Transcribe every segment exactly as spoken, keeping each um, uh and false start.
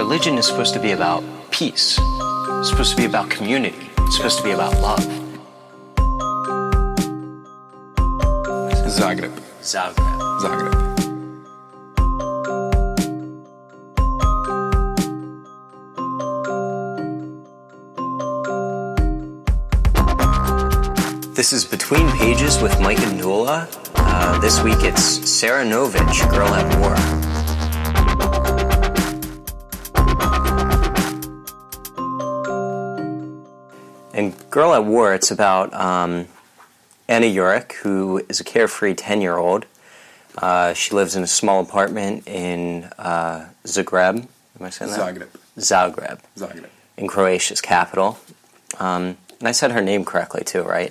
religion is supposed to be about peace. It's supposed to be about community. It's supposed to be about love. Zagreb. Zagreb. Zagreb. This is Between Pages with Mike and Nuala. Uh, this week it's Sara Nović, Girl at War. In Girl at War, it's about um, Anna Juric, who is a carefree ten-year-old. Uh, she lives in a small apartment in uh, Zagreb. Am I saying that? Zagreb. Zagreb. Zagreb. In Croatia's capital. Um, and I said her name correctly too, right?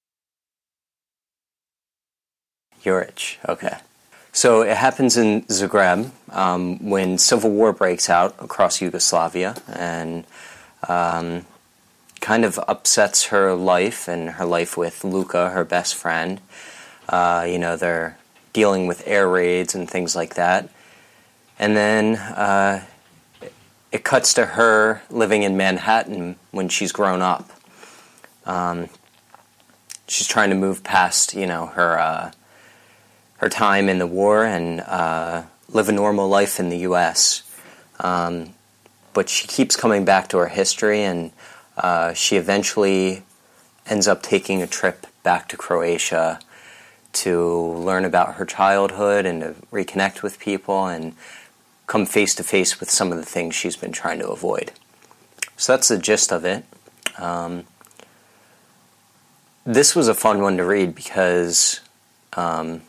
Juric, okay. So it happens in Zagreb um, when civil war breaks out across Yugoslavia and um, kind of upsets her life and her life with Luka, her best friend. Uh, you know, they're dealing with air raids and things like that. And then uh, it cuts to her living in Manhattan when she's grown up. Um, she's trying to move past, you know, her... Uh, her time in the war and uh, live a normal life in the U S Um, but she keeps coming back to her history, and uh, she eventually ends up taking a trip back to Croatia to learn about her childhood and to reconnect with people and come face to face with some of the things she's been trying to avoid. So that's the gist of it. Um, this was a fun one to read because... Um,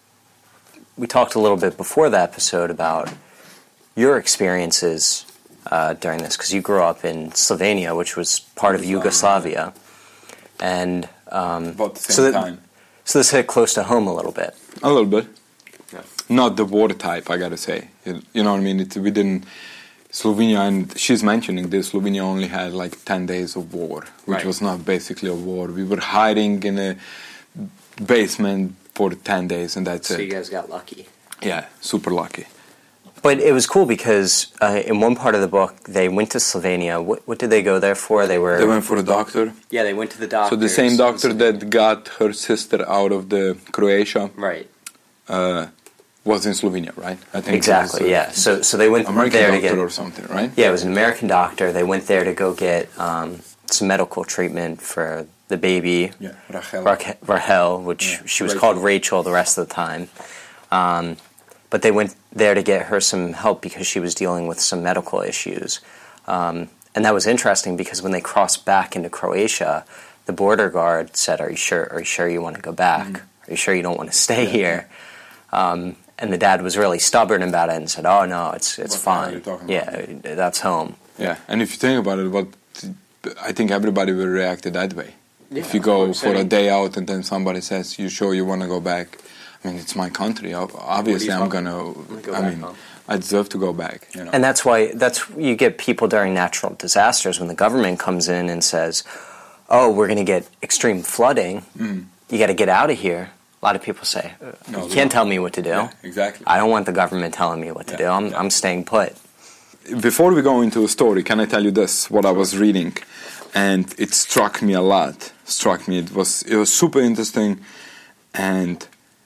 We talked a little bit before the episode about your experiences uh, during this, because you grew up in Slovenia, which was part of Yugoslavia, and um, about the same so that, time. So this hit close to home a little bit. A little bit. Yeah. Not the war type, I gotta say. You, you know what I mean? It, we didn't. Slovenia, and she's mentioning this. Slovenia only had like ten days of war, which Right. was not basically a war. We were hiding in a basement for ten days, and that's so it. So you guys got lucky. Yeah, super lucky. But it was cool because uh, in one part of the book, they went to Slovenia. What, what did they go there for? They were They went for a doctor. Yeah, they went to the doctor. So the same doctor that got her sister out of the Croatia, right, uh, was in Slovenia, right? I think exactly. it was, uh, yeah. So so they went American there doctor to get or something, right? Yeah, it was an American doctor. They went there to go get um, some medical treatment for the baby, Yeah, Rachel. Rach- Rachel, which Yeah, she was Rachel. called Rachel the rest of the time. Um, but they went there to get her some help because she was dealing with some medical issues. Um, and that was interesting because when they crossed back into Croatia, the border guard said, "Are you sure? Are you sure you want to go back? Mm. Are you sure you don't want to stay yeah, here?" Yeah. Um, and the dad was really stubborn about it and said, "Oh no, it's it's What fine. Yeah, that's home." Yeah, and if you think about it, what I think everybody will react that way. Yeah, if you go course, for I a mean, day out and then somebody says, "You sure you want to go back?" I mean, it's my country. Obviously, I'm gonna. go I back mean, home. I deserve to go back. You know? And that's why that's you get people during natural disasters when the government comes in and says, "Oh, we're going to get extreme flooding. Mm. You got to get out of here." A lot of people say, No, "You can't tell me what to do. Yeah, exactly. I don't want the government telling me what to Yeah, do. I'm yeah. I'm staying put." Before we go into the story, can I tell you this? What I was reading, and it struck me a lot. Struck me. It was it was super interesting, and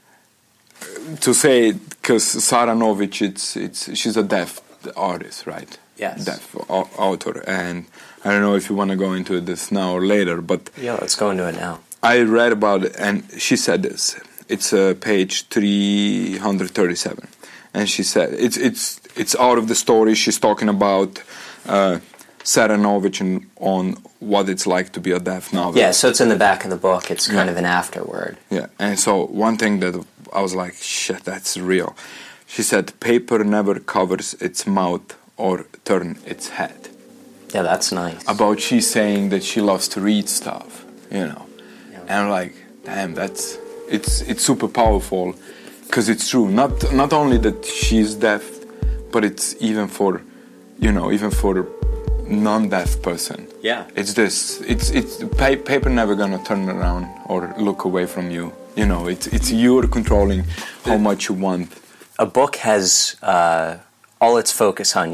to say because Sara Nović, it's it's she's a deaf artist, right? Yes. Deaf au- author, and I don't know if you want to go into this now or later, but Yeah, let's go into it now. I read about it, and she said this. It's uh, page three hundred thirty-seven, and she said it's it's it's out of the story. She's talking about uh, Sara Nović and on what it's like to be a deaf novelist. Yeah, so it's in the back of the book. It's kind Yeah. of an afterword. Yeah, and so one thing that I was like, shit, that's real. She said, paper never covers its mouth or turn its head. Yeah, that's nice. About she saying that she loves to read stuff, you know. Yeah. And I'm like, damn, that's it's it's super powerful, because it's true. Not not only that she's deaf, but it's even for, you know, even for non-deaf person. Yeah. It's this. It's it's pa- paper never gonna turn around or look away from you. You know, it's it's you're controlling how much you want. A book has uh, all its focus on you.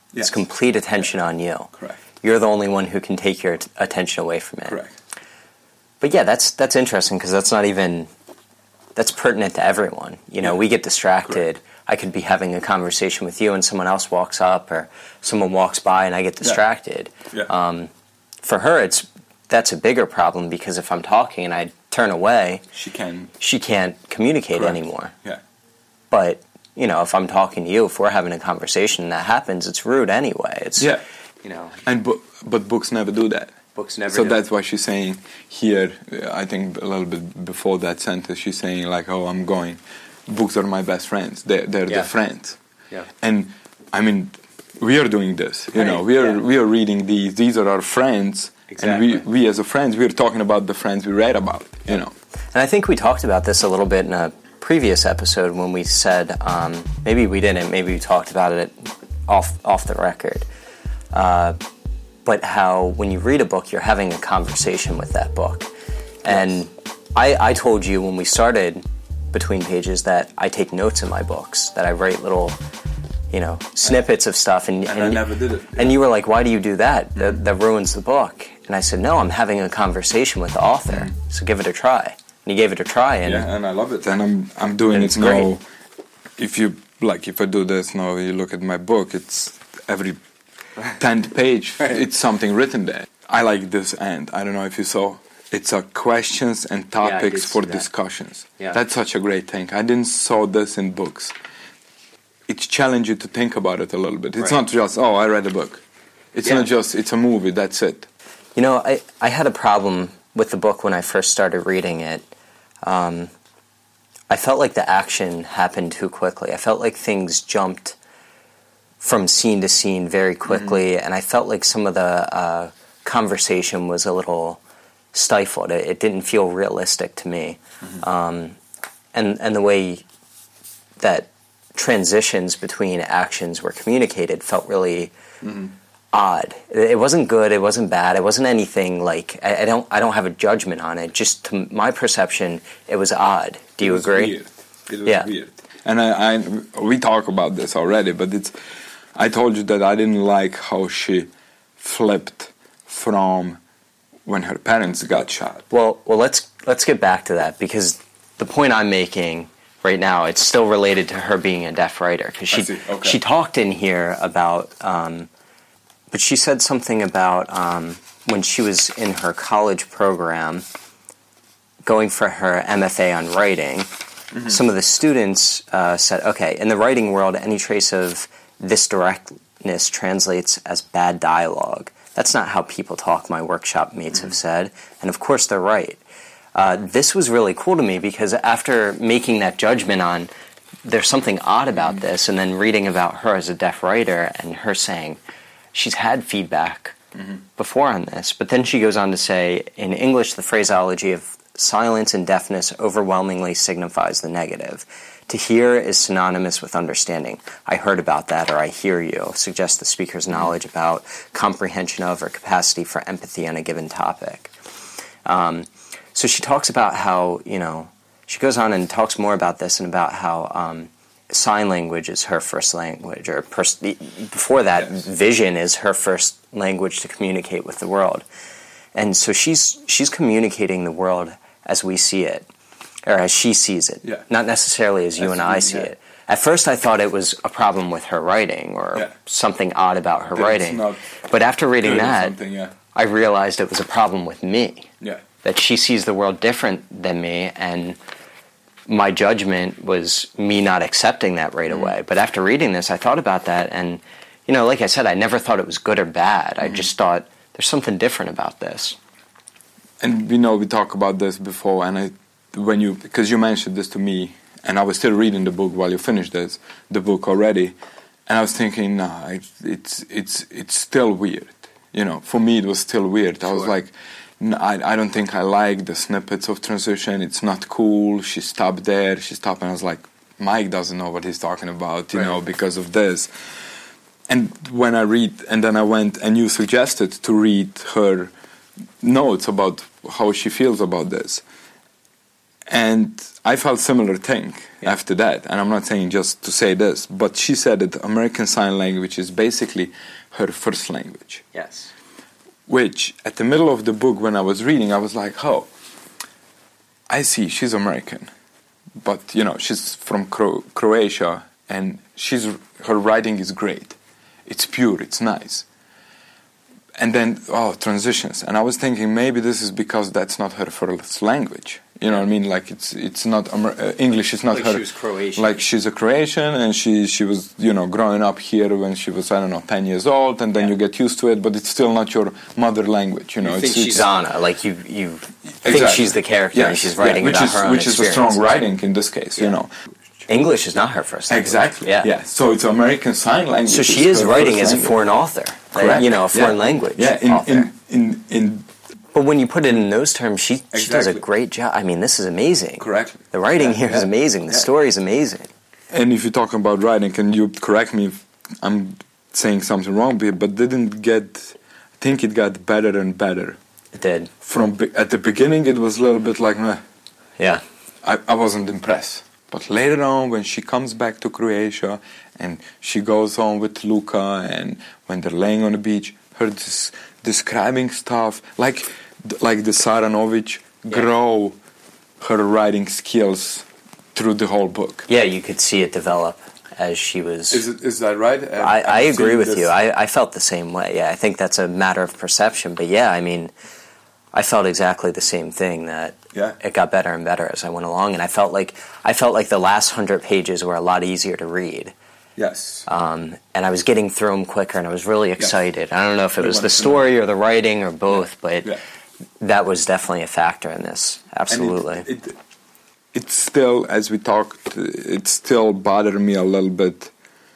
Yes. It's complete attention on you. Correct. You're the only one who can take your t- attention away from it. Correct. But yeah, that's that's interesting because that's not even that's pertinent to everyone. You know, Yeah. we get distracted. Correct. I could be having a conversation with you, and someone else walks up, or someone walks by, and I get distracted. Yeah. Um, for her, it's that's a bigger problem because if I'm talking and I turn away, She can. she can't communicate Correct. anymore. Yeah. But you know, if I'm talking to you, if we're having a conversation, and that happens, it's rude anyway. It's Yeah. you know, And bu- but books never do that. books never. So do. that's why she's saying here. uh, I think a little bit before that sentence, she's saying like, "Oh, I'm going. Books are my best friends. They're they're Yeah. the friends." Yeah. And I mean, we are doing this. You know, Right, we are yeah. we are reading these. These are our friends, Exactly. and we we as a friends, we are talking about the friends we read about. You know. And I think we talked about this a little bit in a previous episode when we said, um, maybe we didn't, maybe we talked about it off off the record. Uh, but how when you read a book, you're having a conversation with that book. And I, I told you when we started Between Pages that I take notes in my books, that I write little, you know, snippets of stuff. And, And I never did it, And yeah. you were like, why do you do that? That, that ruins the book. And I said, no, I'm having a conversation with the author, so give it a try. And he gave it a try, and Yeah, and I love it. And I'm I'm doing And it it's now. great. If you like, if I do this now, you look at my book. It's every tenth page. It's something written there. I like this end. I don't know if you saw. It's a questions and did topics see for that. discussions. Yeah. That's such a great thing. I didn't saw this in books. It challenges you to think about it a little bit. It's Right. not just oh, I read a book. It's Yeah. not just it's a movie. That's it. You know, I, I had a problem with the book when I first started reading it. Um, I felt like the action happened too quickly. I felt like things jumped from scene to scene very quickly, and I felt like some of the uh, conversation was a little stifled. It, it didn't feel realistic to me. Um, and, and the way that transitions between actions were communicated felt really odd. It it wasn't good. It wasn't bad. It wasn't anything like I, I don't. I don't have a judgment on it. Just to my perception, it was odd. Do you It was agree? Weird. It was Yeah. weird. And I, I, we talk about this already, but it's. I told you that I didn't like how she flipped from when her parents got shot. Well, well, let's let's get back to that because the point I'm making right now, it's still related to her being a deaf writer because she I see. Okay. she talked in here about, um, but she said something about um, when she was in her college program, going for her M F A on writing. Mm-hmm. Some of the students uh, said, "Okay, in the writing world, any trace of this directness translates as bad dialogue. That's not how people talk," my workshop mates mm-hmm. have said. And of course they're right. Uh, this was really cool to me because after making that judgment on there's something odd about mm-hmm. this, and then reading about her as a deaf writer and her saying she's had feedback mm-hmm. before on this, but then she goes on to say, in English, the phraseology of silence and deafness overwhelmingly signifies the negative. To hear is synonymous with understanding. I heard about that, or I hear you, suggests the speaker's knowledge about, comprehension of, or capacity for empathy on a given topic. Um, so she talks about how, you know, she goes on and talks more about this and about how um, sign language is her first language, or pers- before that, yes. vision is her first language to communicate with the world. And so she's she's communicating the world as we see it, or as she sees it, yeah. not necessarily as you That's and I me, see yeah. it. At first I thought it was a problem with her writing, or yeah. something odd about her That writing. But after reading that, yeah. I realized it was a problem with me. Yeah. That she sees the world different than me, and my judgment was me not accepting that right mm-hmm. away. But after reading this, I thought about that, and, you know, like I said, I never thought it was good or bad. Mm-hmm. I just thought there's something different about this. And, you know, we talked about this before, and I, when you, because you mentioned this to me, and I was still reading the book while you finished this, the book already, and I was thinking, nah, it's, it's, it's, it's still weird. You know, for me it was still weird. Sure. I was like, no, I, I don't think I like the snippets of transition. It's not cool. She stopped there. She stopped, and I was like, Mike doesn't know what he's talking about, you right. know, because of this. And when I read, and then I went, and you suggested to read her notes about how she feels about this. And I felt similar thing yeah. after that. And I'm not saying just to say this, but she said that American Sign Language is basically her first language. Yes. Which, at the middle of the book when I was reading, I was like, oh, I see, she's American. But, you know, she's from Cro- Croatia, and she's her writing is great. It's pure, it's nice. And then, oh, transitions. And I was thinking maybe this is because that's not her first language. You know what I mean? Like, it's it's not, Amer- uh, English is not like her... Like she was Croatian. Like, she's a Croatian, and she, she was, you know, growing up here when she was, I don't know, ten years old, and then yeah. you get used to it, but it's still not your mother language, you know. You think it's, she's it's, Anna, like you, you exactly. think she's the character, yes. and she's writing yeah, which about is, her own Which is a strong writing in this case, yeah. you know. English is not her first language. Exactly, yeah. yeah. So it's American Sign Language. So she is writing as a foreign author, Correct. you know, a foreign yeah. language yeah. in, author. In, in, in But when you put it in those terms, she, exactly. she does a great job. I mean, this is amazing. Correct. The writing yeah. here yeah. is amazing. The yeah. story is amazing. And if you talk about writing, can you correct me if I'm saying something wrong, but didn't get, I think it got better and better. It did. From At the beginning, it was a little bit like, meh. Yeah. I, I wasn't impressed. But later on, when she comes back to Croatia and she goes home with Luka, and when they're laying on the beach, her des- describing stuff, like like the Saranovic, yeah. grow her writing skills through the whole book. Yeah, you could see it develop as she was... Is, it, is that right? I, I agree with this. you. I, I felt the same way. Yeah, I think that's a matter of perception. But yeah, I mean, I felt exactly the same thing, that yeah. it got better and better as I went along. And I felt like I felt like the last hundred pages were a lot easier to read. Yes. Um, and I was getting through them quicker, and I was really excited. Yes. I don't know if it was the story or the writing or both, yeah. but yeah. that was definitely a factor in this. Absolutely. And it, it, it still, as we talked, it still bothered me a little bit.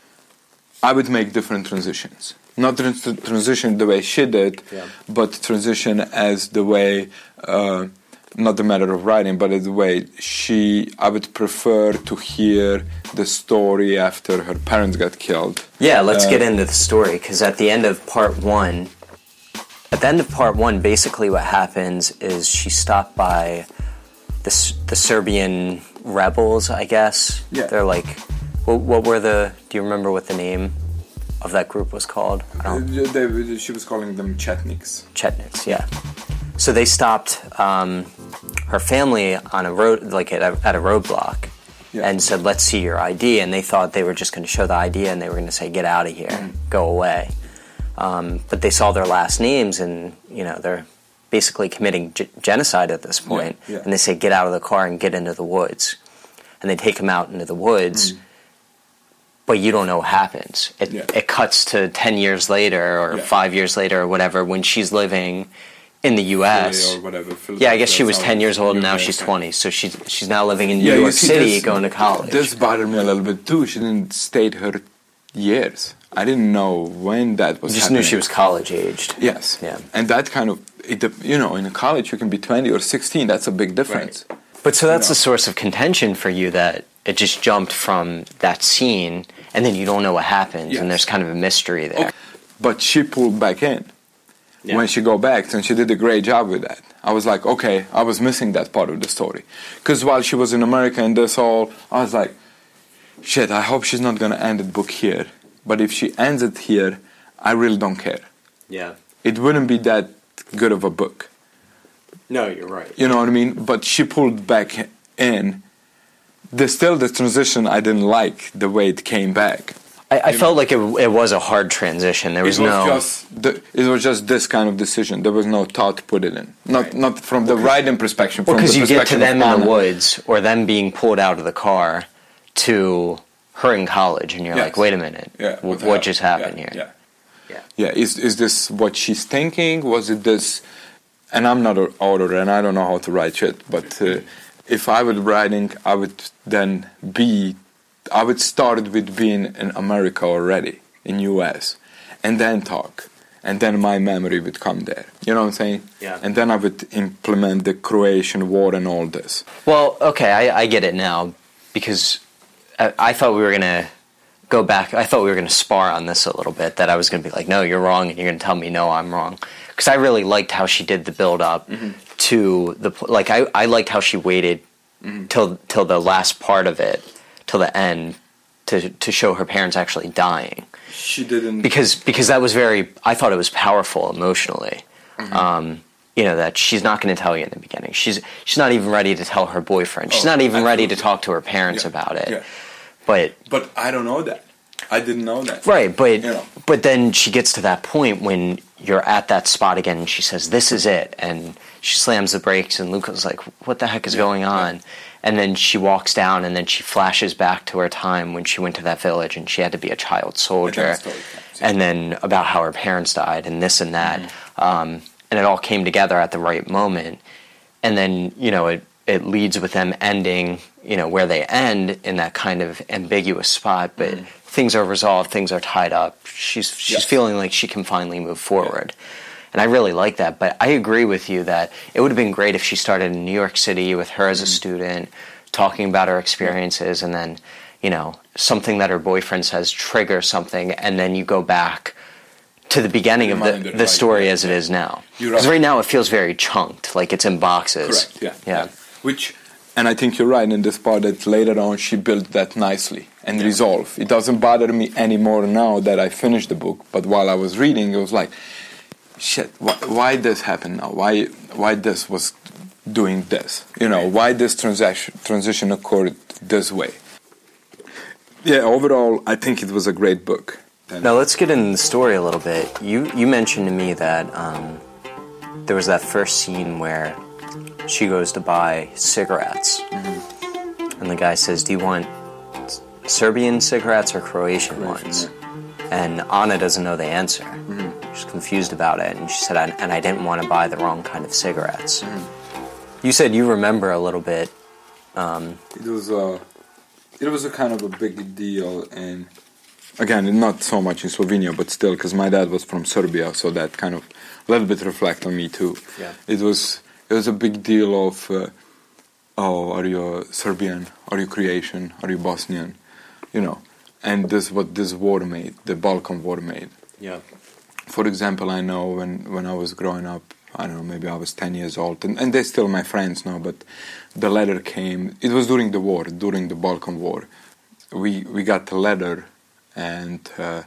I would make different transitions. Not trans- transition the way she did, yeah. but transition as the way... Uh, not the matter of writing, but the way she, I would prefer to hear the story after her parents got killed. Yeah, let's uh, get into the story, because at the end of part one, at the end of part one, basically what happens is she's stopped by the, the Serbian rebels, I guess. Yeah. They're like, what, what were the, do you remember what the name of that group was called? Uh, they, she was calling them Chetniks. Chetniks, yeah. So they stopped um, her family on a road, like at a, at a roadblock, yeah. and said, "Let's see your I D." And they thought they were just going to show the I D, and they were going to say, "Get out of here, mm. go away." Um, but they saw their last names, and you know they're basically committing g- genocide at this point. Yeah, yeah. And they say, "Get out of the car and get into the woods." And they take him out into the woods. Mm. But you don't know what happens. It, yeah. it cuts to ten years later, or yeah. five years later, or whatever, when she's living in the U S Or whatever. Yeah, I guess she was ten years old and now she's twenty, so she's she's now living in New yeah, York see, City, this, going to college. This bothered me a little bit too. She didn't state her years. I didn't know when that was. You just happening. knew she was college aged. Yes. Yeah. And that kind of, it, you know, in a college you can be twenty or sixteen. That's a big difference. Right. But so that's you know. the source of contention for you, that it just jumped from that scene, and then you don't know what happens, yes. and there's kind of a mystery there. Okay. But she pulled back in. Yeah. When she go back, and she did a great job with that. I was like, okay, I was missing that part of the story. Because while she was in America and this all, I was like, shit, I hope she's not going to end the book here. But if she ends it here, I really don't care. Yeah. It wouldn't be that good of a book. No, you're right. You know what I mean? But she pulled back in. There's still the transition I didn't like, the way it came back. I, I felt like it, it was a hard transition. There was, it was no. Just the, it was just this kind of decision. There was no thought to put it in. Not right. not from the writing perspective. Well, because you get to them in the Anna. woods, or them being pulled out of the car, to her in college, and you're yes. like, wait a minute, yeah, what, what, what just happened yeah, here? Yeah. yeah, yeah. Is is this what she's thinking? Was it this? And I'm not an author, and I don't know how to write shit. But uh, if I were writing, I would then be. I would start with being in America already, in U S, and then talk, and then my memory would come there. You know what I'm saying? Yeah. And then I would implement the Croatian War and all this. Well, okay, I, I get it now, because I, I thought we were gonna go back. I thought we were gonna spar on this a little bit. That I was gonna be like, no, you're wrong, and you're gonna tell me, no, I'm wrong. Because I really liked how she did the build up mm-hmm. to the like. I I liked how she waited Mm-hmm. till till the last part of it, till the end, to to show her parents actually dying. She didn't because because that was very. I thought it was powerful emotionally. Mm-hmm. Um, you know that she's not going to tell you in the beginning. She's she's not even ready to tell her boyfriend. She's Oh, not even absolutely. ready to talk to her parents Yeah. about it. Yeah. But But I don't know that. I didn't know that. right, but You know. but then she gets to that point when you're at that spot again, and she says, "This is it," and she slams the brakes, and Luca's like, "What the heck is going on?" And then she walks down, and then she flashes back to her time when she went to that village, and she had to be a child soldier, story, yeah. and then about how her parents died, and this and that, Mm-hmm. um, and it all came together at the right moment, and then you know it it leads with them ending, you know, where they end in that kind of ambiguous spot, but. Mm-hmm. Things are resolved. Things are tied up. She's she's Yes. feeling like she can finally move forward, and I really like that. But I agree with you that it would have been great if she started in New York City with her as a student, talking about her experiences, and then, you know, something that her boyfriend says triggers something, and then you go back to the beginning of the, Reminded, the right, story yeah, as it yeah. is now. You're Because right. right now it feels very chunked, like it's in boxes. Correct. Yeah. Yeah. Which, and I think you're right in this part that later on she built that nicely and Yeah. resolved. It doesn't bother me anymore now that I finished the book. But while I was reading, it was like, shit. Why, why this happened now? Why why this was doing this? You know, why this transaction transition occurred this way? Yeah. Overall, I think it was a great book. Now let's get into the story a little bit. You you mentioned to me that um, there was that first scene where she goes to buy cigarettes, Mm-hmm. and the guy says, "Do you want Serbian cigarettes or Croatian, Croatian, ones?" And Anna doesn't know the answer. Mm-hmm. She's confused about it, and she said, I, "And I didn't want to buy the wrong kind of cigarettes." Mm-hmm. You said you remember a little bit. Um, It was a, it was a kind of a big deal, and again, not so much in Slovenia, but still, because my dad was from Serbia, so that kind of a little bit reflect on me too. Yeah. It was it was a big deal of, uh, oh, are you Serbian? Are you Croatian? Are you Bosnian? You know, and this what this war made, the Balkan War made. yeah. For example, I know when, when I was growing up, I don't know, maybe I was ten years old, and, and they're still my friends now, but the letter came, it was during the war, during the Balkan War. We we got the letter and uh,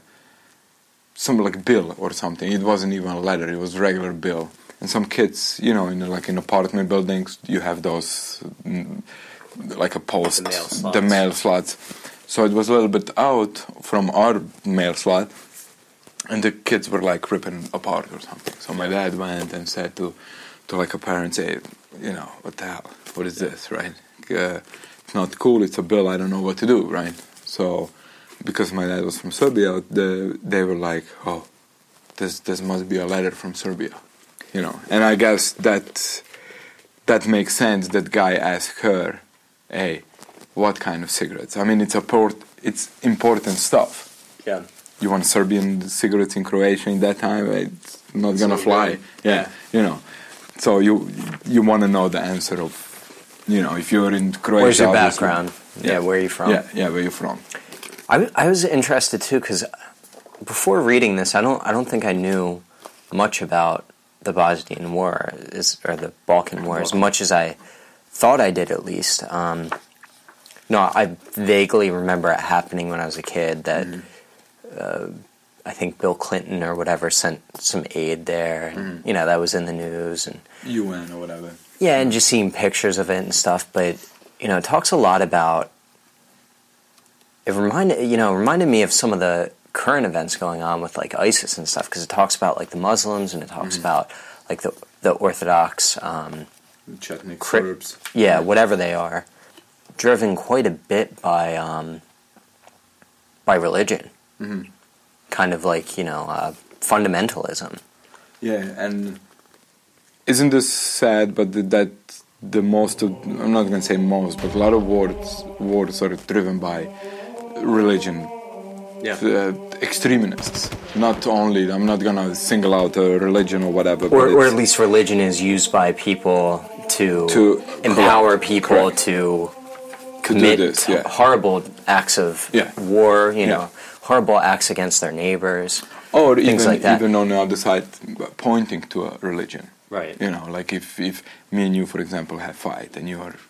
some like bill or something. It wasn't even a letter, it was a regular bill. And some kids, you know, in like in apartment buildings, you have those, mm, like a post, The mail slots. the mail slots. So it was a little bit out from our mail slot. And the kids were like ripping apart or something. So my dad went and said to, to like a parent, say, you know, what the hell? What is this, right? Uh, it's not cool. It's a bill. I don't know what to do, right? So, because my dad was from Serbia, the, they were like, oh, this this must be a letter from Serbia, you know. And I guess that that makes sense. That guy asked her, hey, what kind of cigarettes? I mean, it's a port, it's important stuff. Yeah. You want Serbian cigarettes in Croatia in that time? It's not It's gonna not fly. good. Yeah, Yeah. you know. So you you want to know the answer of, you know, if you're in Croatia. Where's your obviously- background? Yeah, where are you from? Yeah, yeah, where you from? I, I was interested too because before reading this, I don't I don't think I knew much about the Bosnian War is, or the Balkan War as much as I thought I did at least. Um, no, I vaguely remember it happening when I was a kid that uh, I think Bill Clinton or whatever sent some aid there. And, you know, that was in the news and U N or whatever. yeah, and just seeing pictures of it and stuff. But you know, it talks a lot about. It reminded you know reminded me of some of the current events going on with like ISIS and stuff because it talks about like the Muslims and it talks about like the the Orthodox, um, Chetnik Cri- Serbs. yeah, whatever they are, driven quite a bit by um, by religion, Mhm. kind of like you know uh, fundamentalism. Yeah, and isn't this sad? But th- that the most of, I'm not going to say most, but a lot of wars wars are driven by religion. Yeah. Uh, extremists. Not only, I'm not going to single out a religion or whatever. Or, but or it's- at least religion is used by people to, To- empower correct, people correct. to to do commit this, yeah. horrible acts of Yeah. war, you Yeah. know, horrible acts against their neighbors. Or things even like that. even on the other side, pointing to a religion. Right. You know, like if, if me and you, for example, have fight and you are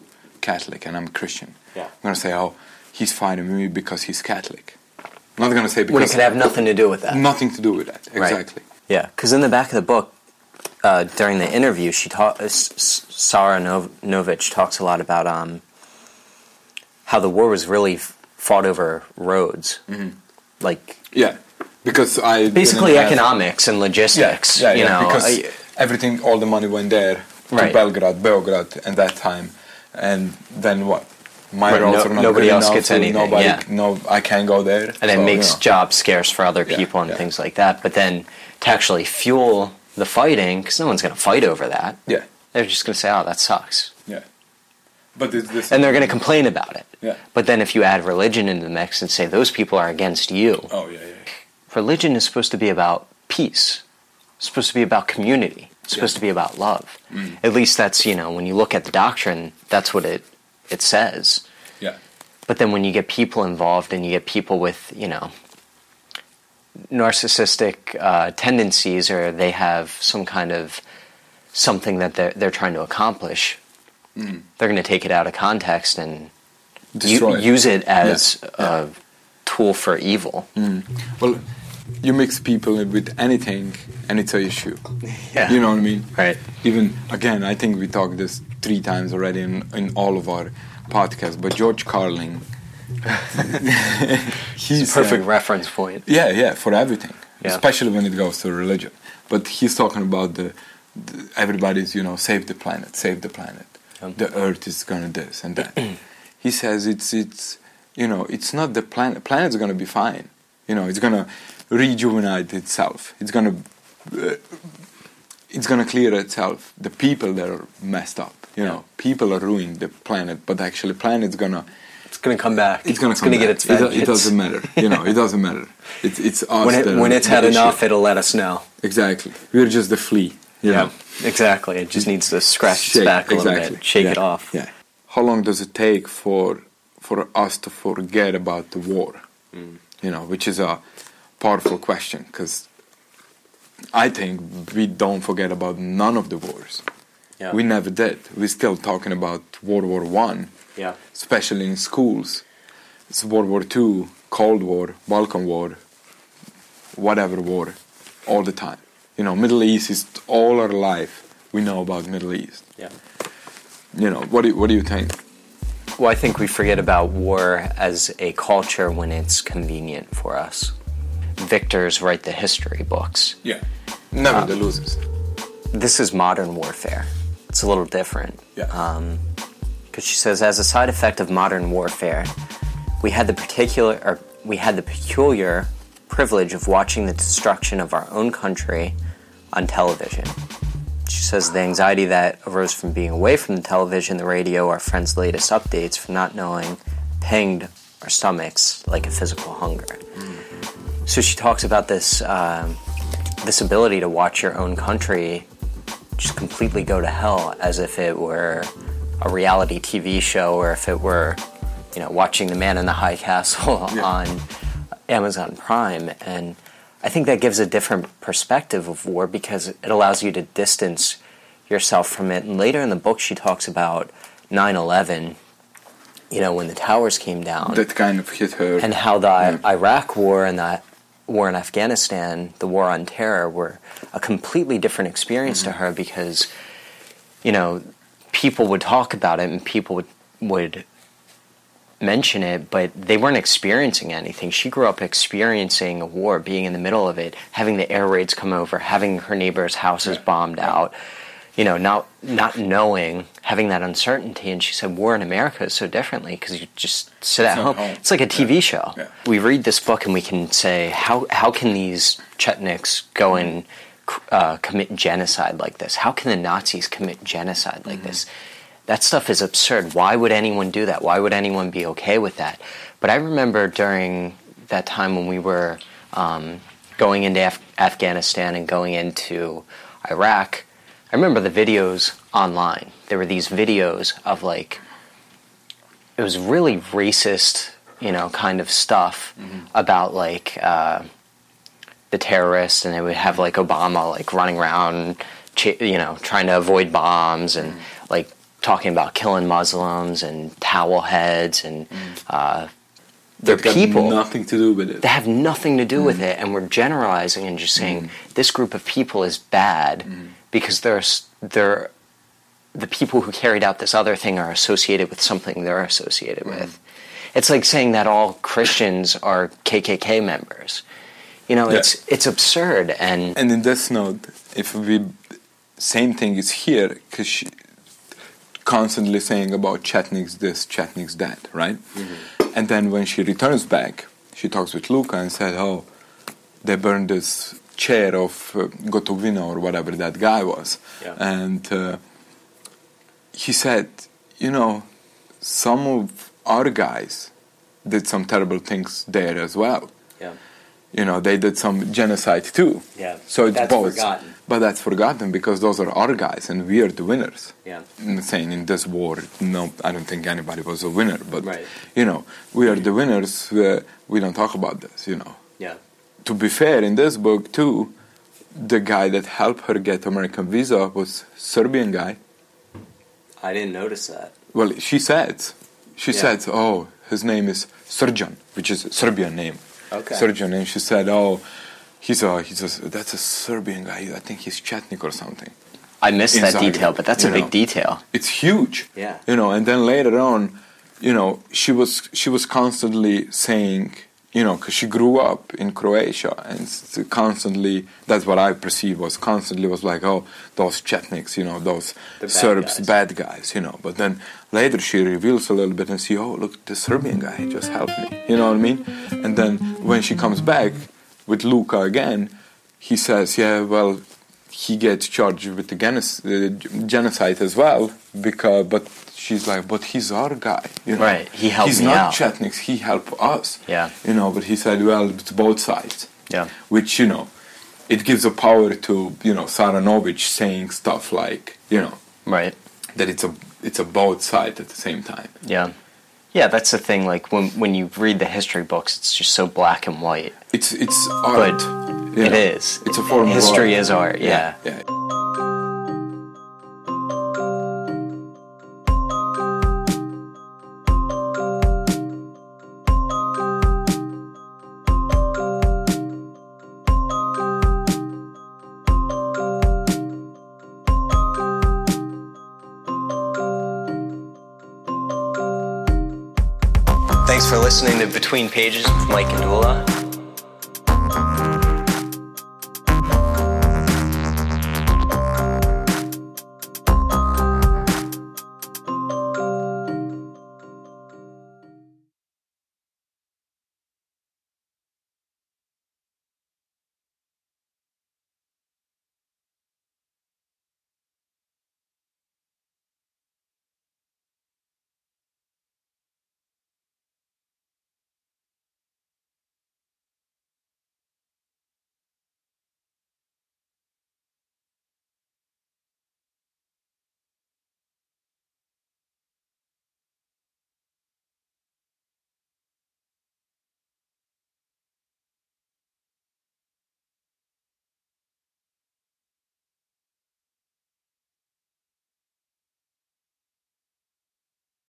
Catholic and I'm a Christian. Yeah. I'm going to say, oh, he's fighting me because he's Catholic. I'm not going to say because... When it could have nothing to do with that. Nothing to do with that, exactly. Right. Yeah, because in the back of the book, uh, during the interview, she ta- uh, Sarah Novich talks a lot about um, how the war was really f- fought over roads. Mm-hmm. Like... Yeah, because I... Basically economics have, and logistics, yeah, yeah, you yeah, know. Because I, everything, all the money went there to right. Belgrade, Beograd at that time. And then what? My right, roads no, are not nobody good else enough, gets so anything. Nobody, yeah. No, I can't go there. And it so, makes you know. jobs scarce for other Yeah, people and yeah. things like that. But then to actually fuel the fighting, because no one's going to fight over that. Yeah. They're just going to say, oh, that sucks. Yeah. But it's this and they're going to complain about it. Yeah. But then if you add religion into the mix and say those people are against you. Oh, yeah, yeah. Religion is supposed to be about peace. It's supposed to be about community. It's supposed yeah. to be about love. Mm. At least that's, you know, when you look at the doctrine, that's what it it says. Yeah. But then when you get people involved and you get people with, you know, narcissistic uh, tendencies, or they have some kind of something that they're, they're trying to accomplish, mm. they're going to take it out of context and u- it. use it as yeah. a yeah. tool for evil. Mm. Well, you mix people with anything and it's an issue. Yeah. You know what I mean? Right. Even, again, I think we talked this three times already in, in all of our podcasts, but George Carlin... he's a perfect uh, reference point. Yeah, yeah, for everything. Yeah. Especially when it goes to religion. But he's talking about the, the everybody's, you know, save the planet, save the planet. Um. The earth is gonna this and that. He says it's, it's, you know, it's not the planet. Planet's gonna be fine. You know, it's gonna rejuvenate itself. It's gonna... Uh, it's gonna clear itself. The people that are messed up, you know, yeah. people are ruining the planet, but actually, planet's gonna, it's gonna come back. It's gonna it's come gonna back. get its vengeance. It, it doesn't matter, you know. It doesn't matter. It's it's us. When, it, when it's had enough, it'll let us know. Exactly. We're just the flea. You yeah. know? Exactly. It just needs to scratch Shake, its back a exactly. little bit, shake yeah. it off. Yeah. How long does it take for for us to forget about the war? Mm. You know, which is a powerful question, because I think we don't forget about none of the wars. Yeah. We never did. We're still talking about World War One, yeah. especially in schools. It's World War Two, Cold War, Balkan War, whatever war, all the time. You know, Middle East is all our life. We know about Middle East. Yeah. You know, what do you, what do you think? Well, I think we forget about war as a culture when it's convenient for us. Victors write the history books. Yeah, never um, the losers. This is modern warfare. It's a little different. Yeah. Um, because she says, as a side effect of modern warfare, we had the particular, or we had the peculiar privilege of watching the destruction of our own country on television. She says the anxiety that arose from being away from the television, the radio, our friends' latest updates, from not knowing, pinged our stomachs like a physical hunger. Mm. So she talks about this um, this ability to watch your own country just completely go to hell, as if it were a reality T V show, or if it were, you know, watching The Man in the High Castle yeah. on Amazon Prime. And I think that gives a different perspective of war, because it allows you to distance yourself from it. And later in the book, she talks about nine eleven, you know, when the towers came down. That kind of hit her. And how the yeah. Iraq War and the war in Afghanistan, the war on terror, were a completely different experience mm-hmm. to her, because, you know, people would talk about it and people would would mention it, but they weren't experiencing anything. She grew up experiencing a war, being in the middle of it, having the air raids come over, having her neighbors' houses yeah. bombed yeah. out, you know, not not knowing, having that uncertainty. And she said, war in America is so differently, because you just sit at home. home. It's like a T V yeah. show. Yeah. We read this book and we can say, how how can these Chetniks go and uh, commit genocide like this? How can the Nazis commit genocide like mm-hmm. this? That stuff is absurd. Why would anyone do that? Why would anyone be okay with that? But I remember during that time when we were um, going into Af- Afghanistan and going into Iraq, I remember the videos online. There were these videos of, like, it was really racist, you know, kind of stuff mm-hmm. about, like, uh, the terrorists, and they would have, like, Obama, like, running around, you know, trying to avoid bombs and, mm-hmm. like, talking about killing Muslims and towel heads and Mm. uh, they're They've got people. nothing to do with it. They have nothing to do with Mm. it, and we're generalizing and just saying Mm. this group of people is bad Mm. because they're s- they're the people who carried out this other thing are associated with something they're associated Mm. with. It's like saying that all Christians are K K K members. You know, Yeah. it's it's absurd, and And in this note, if we, same thing is here, because she constantly saying about Chetnik's this, Chetnik's that, right? Mm-hmm. And then when she returns back, she talks with Luca and said, oh, they burned this chair of uh, Gotovina or whatever that guy was. Yeah. And uh, he said, you know, some of our guys did some terrible things there as well. yeah, You know, they did some genocide too. yeah. So it's that's both. forgotten. But that's forgotten because those are our guys and we are the winners. Yeah, I'm saying in this war, no, I don't think anybody was a winner. But, Right. you know, we are the winners. Uh, we don't talk about this, you know. yeah, To be fair, in this book too, the guy that helped her get American visa was Serbian guy. I didn't notice that. Well, she said, she Yeah. said, oh, his name is Srđan, which is a Serbian name. Okay. Srđan, and she said, oh, he's a, he's a, that's a Serbian guy. I think he's Chetnik or something. I missed that Inside, detail, but that's a you big know. detail. It's huge. Yeah. You know, and then later on, you know, she was she was constantly saying, you know, because she grew up in Croatia, and s- constantly, that's what I perceived was constantly was like, oh, those Chetniks, you know, those The bad Serbs, guys. bad guys, you know. But then later she reveals a little bit and see, oh, look, the Serbian guy he just helped me. You know what I mean? And then when she comes back with Luca again, he says, yeah, well, he gets charged with the genos- uh, genocide as well, because, but she's like, but he's our guy. You know? Right, he helped he's me not out. Chetniks, he helped us. Yeah. You know, but he said, well, it's both sides. Yeah, Which, you know, it gives a power to, you know, Saranovich saying stuff like, you know, right. that it's a it's a both side at the same time. Yeah, yeah. That's the thing. Like when when you read the history books, it's just so black and white. It's it's art. you It know. is. It's a form History of art. is art. Yeah. yeah. Thanks for listening to Between Pages with Mike and Dula.